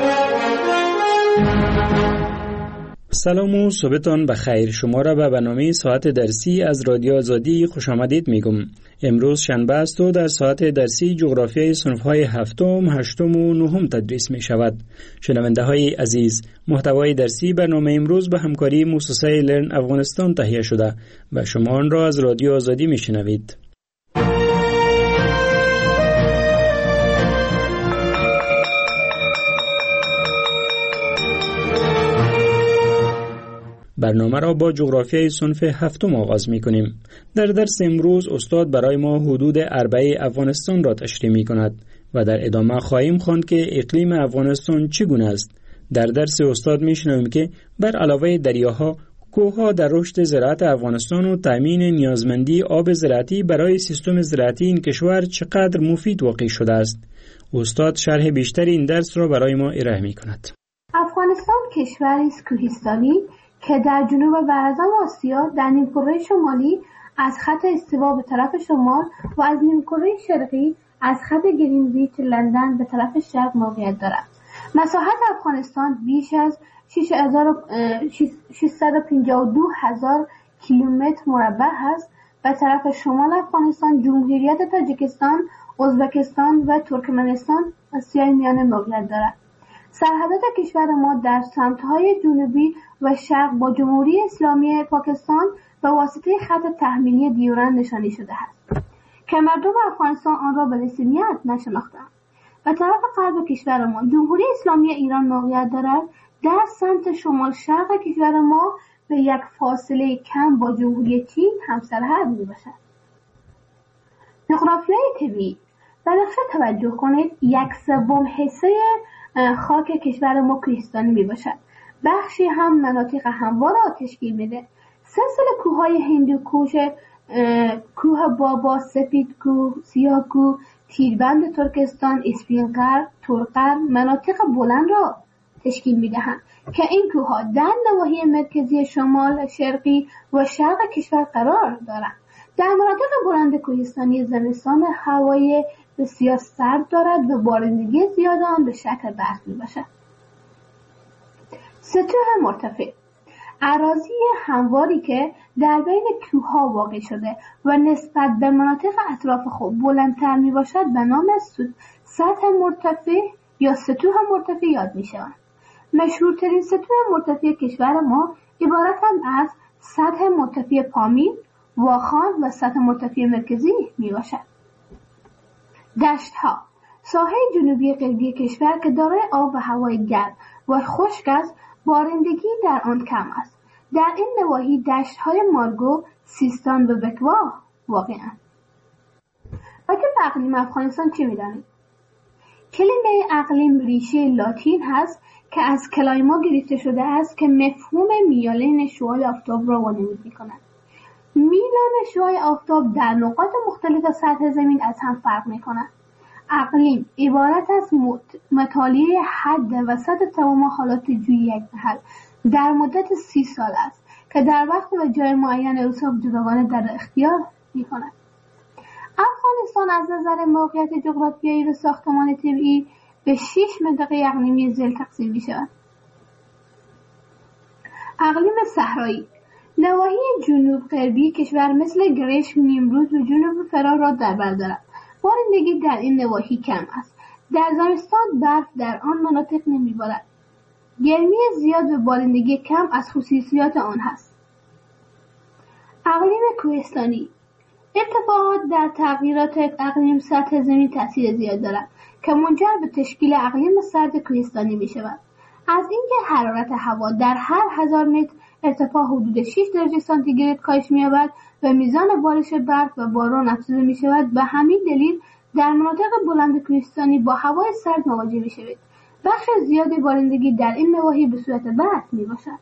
سلام و صبحتان بخیر. شما را به برنامه ساعت درسی از رادیو آزادی خوش آمدید میگم. امروز شنبه است و در ساعت درسی جغرافیای صنف‌های هفتم، هشتم و نهم تدریس می شود. شنونده های عزیز، محتوای درسی برنامه امروز به همکاری مؤسسه لرن افغانستان تهیه شده و شما آن را از رادیو آزادی می شنوید. برنامه را با جغرافیای صنف هفتم آغاز می کنیم. در درس امروز استاد برای ما حدود اربعه افغانستان را تشریح می کند و در ادامه خواهیم خواند که اقلیم افغانستان چگونه است. در درس استاد می شنویم که بر علاوه دریاها، کوهها در رشد زراعت افغانستان و تامین نیازمندی آب زراعتی برای سیستم زراعتی این کشور چقدر مفید واقع شده است. استاد شرح بیشتر این درس را برای ما ارائه می کند. افغانستان کشوری است کوهستانی که در جنوب و اعظم آسیا در نیمکره شمالی از خط استوا به طرف شمال و از نیمکره شرقی از خط گرینویچ لندن به طرف شرق موقعیت دارد. مساحت افغانستان بیش از ششصد و پنجاه و دو هزار کیلومتر مربع است. به طرف شمال افغانستان جمهوریت تاجیکستان، ازبکستان و ترکمنستان آسیای میانه موقعیت دارد. سرحدات کشور ما در سمت‌های جنوبی و شرق با جمهوری اسلامی پاکستان به واسطه خط تحمیلی دیورند نشانی شده است که مردم افغانستان آن را به رسمیت نشناختند. به طرف غرب کشور ما جمهوری اسلامی ایران موقعیت دارد. در سمت شمال شرق کشور ما به یک فاصله کم با جمهوری چین همسرحد میباشد. جغرافیای طبیعی. به نقشه توجه کنید. یک سوم حصه خاک کشور ما کوهستانی میباشد. بخشی هم مناطق هموار را تشکیل میده. سلسله کوههای هندوکوش، کوه بابا، سپید کوه، سیاه کوه، تیربند ترکستان، اسفینقر، ترقر مناطق بلند را تشکیل میدهند که این کوهها در نواحی مرکزی شمال، شرقی و شرق کشور قرار دارند. در مناطق بلند کوهستانی زمستان هوای بسیار سرد دارد و بارندگی زیاد آن به شکل برف میباشد. سطوح مرتفع. اراضی همواری که در بین کوهها واقع شده و نسبت به مناطق اطراف خود بلندتر می باشد به نام سطح مرتفع یا سطوح مرتفع یاد می شود. مشهورترین سطوح مرتفع کشور ما عبارتند از سطح مرتفع پامیر، واخان و سطح مرتفع مرکزی می باشد. دشت ها. ساحه جنوبی غربی کشور که دارای آب و هوای گرم و خشک است، بارندگی در آن کم است. در این نواحی دشت‌های مارگو، سیستان و بکوا واقع‌اند. راجع به اقلیم افغانستان چه می‌دانید؟ کلمه اقلیم ریشه لاتین هست که از کلایما گرفته شده است که مفهوم میالین شعاع آفتاب را وانمود می‌کند. میلان شعاع آفتاب در نقاط مختلف سطح زمین از هم فرق می‌کند. اقلیم عبارت از مطالعه حد و سطح تمام حالات جوی یک محل در مدت سی سال است که در وقت و جای معین اوصاف جداگانه در اختیار می‌کند. افغانستان از نظر موقعیت جغرافیایی و ساختمان طبیعی به شش منطقه اقلیمی ذیل تقسیم می‌شود. اقلیم صحرایی. نواحی جنوب غربی کشور مثل گرشک، نیمروز و جنوب فرا را در بر دارد. بارندگی در این نواحی کم است. در زمستان برف در آن مناطق نمی‌بارد. گرمی زیاد و بارندگی کم از خصوصیات آن هست. اقلیم کوهستانی. ارتفاعات در تغییرات اقلیم سطح زمین تاثیر زیاد دارد که منجر به تشکیل اقلیم سرد کوهستانی می شود. از اینکه حرارت هوا در هر هزار متر ارتفاع حدود شش درجه سانتیگراد کاهش می‌یابد و میزان بارش برف و باران افزوده می شود. به همین دلیل در مناطق بلند کوهستانی با هوای سرد مواجه می شود. بخش زیاد بارندگی در این نواحی به صورت برف می باشد.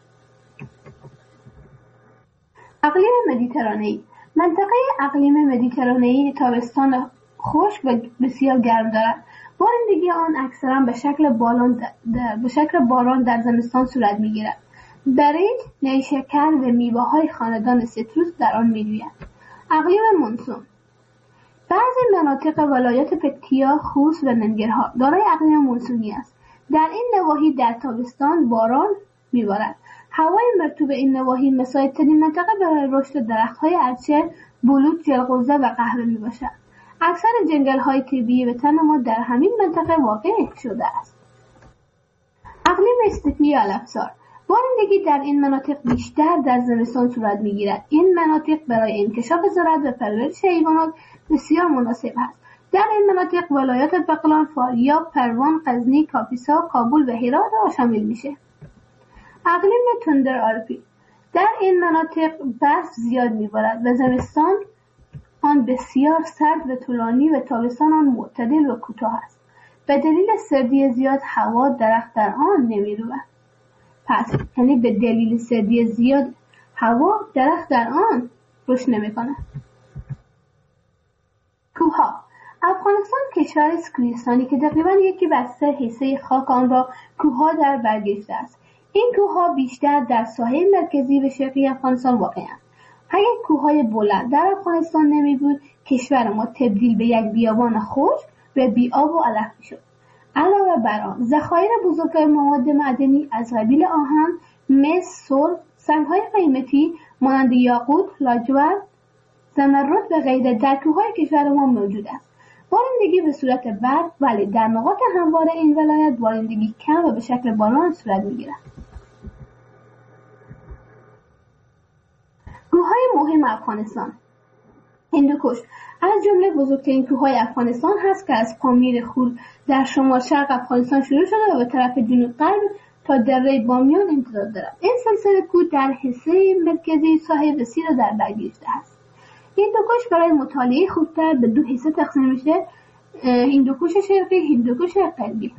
اقلیم مدیترانه‌ای. منطقه اقلیم مدیترانه‌ای تابستان خشک و بسیار گرم دارد. بارندگی آن اکثرا به شکل باران در به شکل باران در زمستان صورت می‌گیرد. برنج، نیشکر و میوه‌های خاندان سیتروس در آن می‌رویند. اقلیم مونسون. بعضی مناطق ولایت پکتیا، خوست و ننگرهار دارای اقلیم مونسونی است. در این نواحی در تابستان باران می‌بارد. هوای مرطوب این نواحی مساعدترین منطقه برای رشد درخت‌های ارچه، بلوط، جلغوزه و قهوه میباشد. اکثر جنگل‌های طبیعی وطن ما در همین منطقه واقع شده است. اقلیم استپی الافسار. بارندگی در این مناطق بیشتر در زمستان صورت می‌گیرد. این مناطق برای انکشاف زراعت و پرورش حیوانات بسیار مناسب است. در این مناطق ولایات بغلان، فاریاب، پروان، غزنی، کاپیسا، کابل و هرات را شامل میشه. اقلیم تندر آلپی. در این مناطق برف زیاد میبارد و زمستان آن بسیار سرد و طولانی و تابستان آن معتدل و کوتاه است. به دلیل سردی زیاد هوا درخت در آن نمیروید. پس یعنی به دلیل سردی زیاد هوا درخت در آن رشد نمیکنه. کوهها. افغانستان کشور است کوهستانی که تقریبا یکی بر سه حصه خاک آن را کوهها در بر گرفته است. این کوهها بیشتر در ساحل مرکزی و شرقی افغانستان واقع‌اند. اگر کوههای بلند در افغانستان نمی بود، کشور ما تبدیل به یک بیابان خشک و بی‌آب و علف می‌شد. علاوه بر آن، ذخایر بزرگ مواد معدنی از قبیل آهن، مس، سرب، سنگ‌های قیمتی مانند یاقوت، لاجورد، زمرد و غیره در کوههای کشور ما موجود است. بارندگی به صورت برف، ولی در نقاط هموار این ولایت بارندگی کم و به شکل باران صورت می‌گیرد. کوههای مهم افغانستان. هندوکش از جمله بزرگترین کوههای افغانستان هست که از پامیر خور در شمال شرق افغانستان شروع شده و به طرف جنوب غرب تا دره بامیان امتداد دارد. این سلسله کوه در حصه مرکزی ساحل وسیع را در بر گرفته است. هندوکش برای مطالعه خوبتر به دو حصه تقسیم میشه: هندوکش شرقی، هندوکش غربی.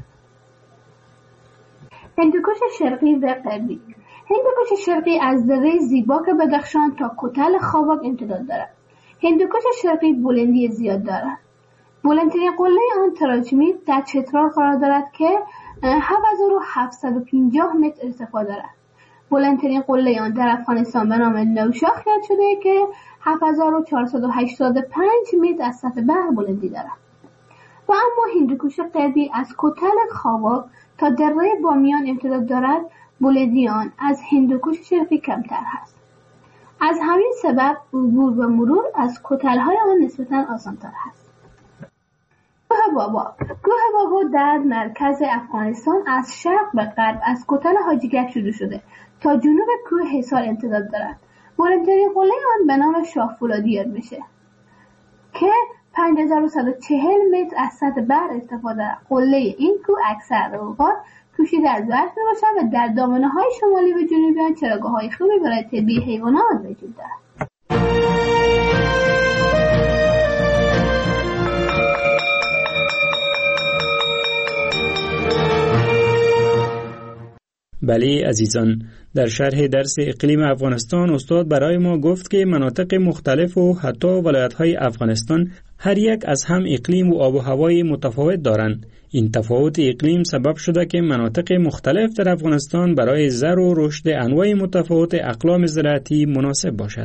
هندوکش شرقی و غربی. هندوکش شرقی از دره زیباک بدخشان تا کتل خاواک امتداد دارد. هندوکش شرقی بلندی زیاد دارد. بلندترین قله آن تراجمید در چترال قرار دارد که هفت هزار و هفتصد و پنجاه متر ارتفاع دارد. بلندترین قله آن در افغانستان به نام نوشاخ یاد شده که هفت هزار و چهارصد و هشتاد و پنج متر از سطح بحر بلندی دارد. و اما هندوکش غربی از کتل خاواک تا دره بامیان امتداد دارد. بلندی آن از هندوکش شرقی کمتر هست. از همین سبب عبور و مرور از کتل‌های آن نسبتاً آسان‌تر هست. کوه بابا. کوه بابا در مرکز افغانستان از شرق به غرب از کتل حاجیگک شروع شده تا جنوب کوه حصار امتداد دارد. بلندترین قله آن به نام شاه فولادی یاد میشه که پنج هزار و صد و چهل متر از سطح بحر ارتفاع دارد. قله این کوه اکثر اوقات پوشیده از برف میباشد و در دامنه‌های شمالی و جنوبی آن چراگاه‌های خوبی برای طبی حیوانات وجود دارد. بله عزیزان، در شرح درس اقلیم افغانستان استاد برای ما گفت که مناطق مختلف و حتی ولایت‌های افغانستان هر یک از هم اقلیم و آب و هوای متفاوت دارند. این تفاوت اقلیم سبب شده که مناطق مختلف در افغانستان برای زر و رشد انواع متفاوت اقلام زراعتی مناسب باشد.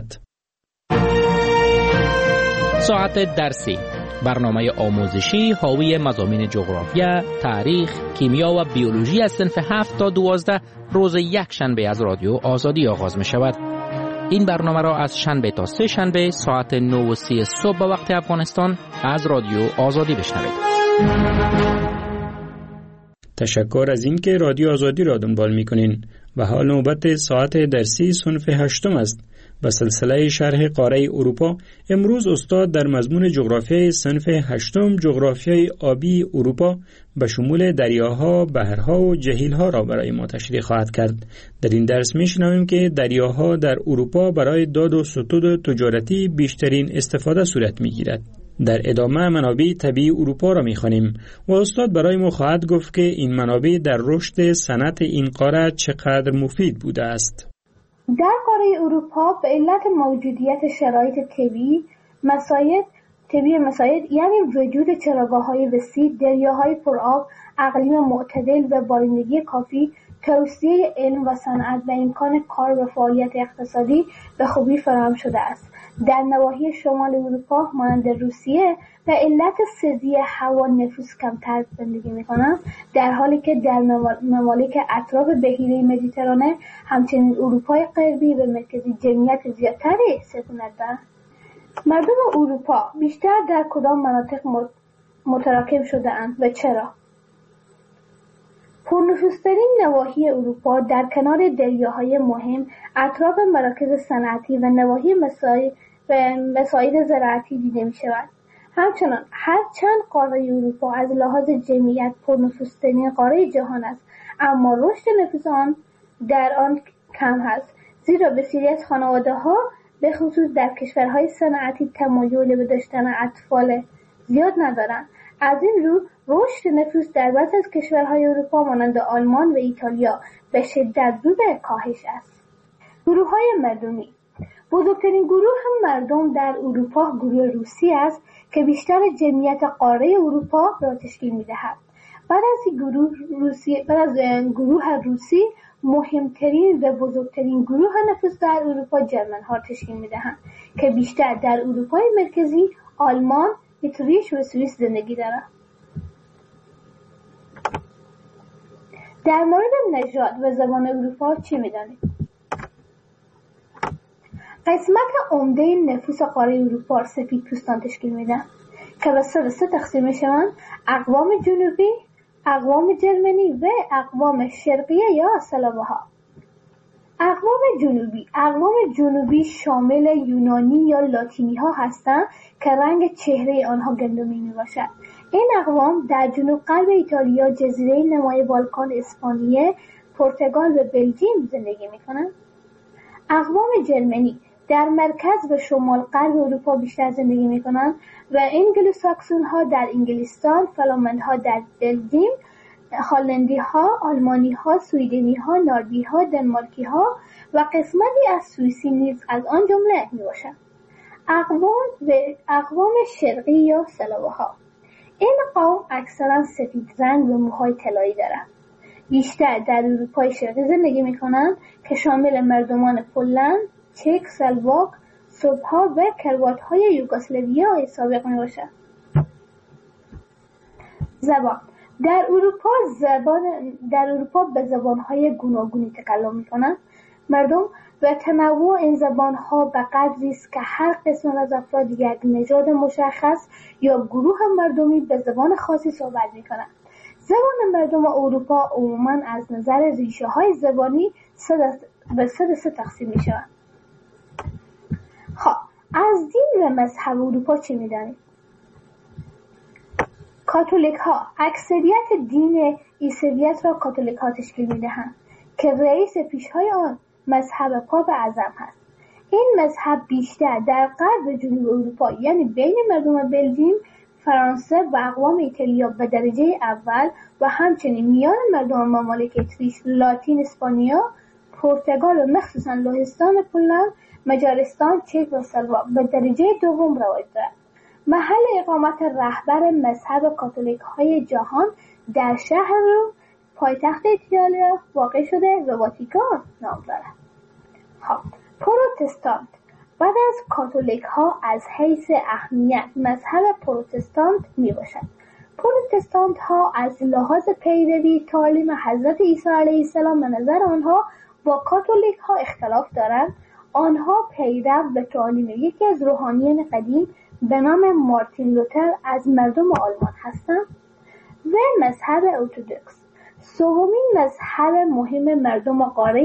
ساعت درسی، برنامه آموزشی حاوی مضامین جغرافیا، تاریخ، کیمیا و بیولوژی از صنف هفت تا دوازده روز یک شنبه از رادیو آزادی آغاز می شود. این برنامه را از شنبه تا سه شنبه ساعت نه و سی صبح به وقت افغانستان از رادیو آزادی بشنوید. تشکر از این که رادیو آزادی را دنبال می‌کنین و حال نوبت ساعت درسی صنف هشتم است. با سلسله شرح قاره اروپا امروز استاد در مضمون جغرافیای صنف هشتم جغرافیای آبی اروپا به شمول دریاها، بحرها و جهیلها را برای ما تشریح خواهد کرد. در این درس می‌شنویم که دریاها در اروپا برای داد و ستود تجارتی بیشترین استفاده صورت می‌گیرد. در ادامه منابع طبیعی اروپا را می‌خوانیم و استاد برای ما خواهد گفت که این منابع در رشد صنعت این قاره چقدر مفید بوده است. در قاره اروپا به علت موجودیت شرایط طبیعی مساعد طبیعی مساعد یعنی وجود چراگاه‌های وسیع، دریاهای پرآب، اقلیم معتدل و بارندگی کافی، توسعه علم و صنعت و امکان کار و فعالیت اقتصادی به خوبی فراهم شده است. در نواحی شمال اروپا مانند روسیه به علت سردی هوا نفوس کمتر زندگی می‌کنند، در حالی که در ممالک اطراف بحیره مدیترانه همچنین اروپای غربی و مرکزی جمعیت زیادتری سکونت دارند. مردم اروپا بیشتر در کدام مناطق متراکم شده‌اند و چرا؟ پرنفوذترین نواحی اروپا در کنار دریاهای مهم، اطراف مراکز صنعتی و نواحی مساعد و مساعد زراعتی دیده می شود. همچنان هرچند قاره اروپا از لحاظ جمعیت پرنفوذترین قاره جهان است، اما رشد نفوذ آن در آن کم است، زیرا بسیاری از خانواده ها به خصوص در کشورهای صنعتی تمایل به داشتن اطفال زیاد ندارند. از این رو رشد نفوس در بعضی از کشورهای اروپا مانند آلمان و ایتالیا به شدت رو به کاهش است. گروه های مردمی. بزرگترین گروه مردم در اروپا گروه روسی است که بیشتر جمعیت قاره اروپا را تشکیل می‌دهد. بعد از گروه روسی بعد از گروه روسی مهمترین و بزرگترین گروه نفوس در اروپا جرمن ها تشکیل می‌دهند که بیشتر در اروپای مرکزی، آلمان، اتریش و سوئیس زندگی دارند. در مورد نژاد و زبان اروپا چی می‌دانید؟ قسمت عمده نفوس قاره اروپا سفید پوستان تشکیل میدن که به سه سه تقسیم میشوند: اقوام جنوبی، اقوام جرمنی و اقوام شرقیه یا اسلاوها. اقوام جنوبی اقوام جنوبی شامل یونانی یا لاتینی ها هستند که رنگ چهره آنها گندمی می باشد. این اقوام در جنوب غرب ایتالیا، جزیره نمای بالکان، اسپانیه، پرتغال و بلژیم زندگی می کنند. اقوام جرمنی در مرکز و شمال غرب اروپا بیشتر زندگی می کنند و انگلو ساکسون ها در انگلستان، فلامند ها در بلژیم، هلندی ها، آلمانی ها، سویدنی ها، ناروژی ها، دنمارکی ها و قسمتی از سوئیسی نیز از آن جمله می باشند. اقوام و اقوام شرقی یا سلاوها. این قوم اکثرا سفید رنگ و موهای طلایی دارند. بیشتر در اروپای شرقی زندگی می کنند که شامل مردمان پولند، چک، سلواک، سرب‌ها و کروات‌های یوگسلاویای سابق می باشند. زبان. در اروپا زبان در اروپا به زبان‌های گوناگونی تکلم می‌کنند. مردم و تنوع این زبان‌ها به قدری است که هر قسم از افراد یک نژاد مشخص یا گروه مردمی به زبان خاصی صحبت می‌کنند. زبان مردم اروپا عموماً از نظر ریشه‌های زبانی به سه سه تقسیم می‌شوند. خب از دین و مذهب اروپا چی می‌دانید؟ کاتولیک ها اکثریت دین عیسویت را کاتولیک ها تشکیل می‌دهند که رئیس پیشهای آن مذهب پاپ اعظم هست. این مذهب بیشتر در غرب و جنوب اروپا یعنی بین مردم بلژیم، فرانسه و اقوام ایتالیا به درجه اول و همچنین میان مردم ممالک اتریش، لاتین، اسپانیا، پرتغال و مخصوصا لهستان، پولند، مجارستان، چک و سلواک به درجه دوم رواج دارد. محل اقامت رهبر مذهب کاتولیک های جهان در شهر روم پایتخت ایتالیا واقع شده و واتیکان نام دارد. خب پروتستانت بعد از کاتولیک ها از حیث اهمیت مذهب پروتستانت می باشد. پروتستانت ها از لحاظ پیروی تعالیم حضرت عیسی علیه السلام به نظر آنها با کاتولیک ها اختلاف دارند. آنها پیرو به تعالیم یکی از روحانیان قدیم به نام مارتین لوتر از مردم آلمان هستند و مذهب ارتدوکس سومین مذهب مهم مردم قاره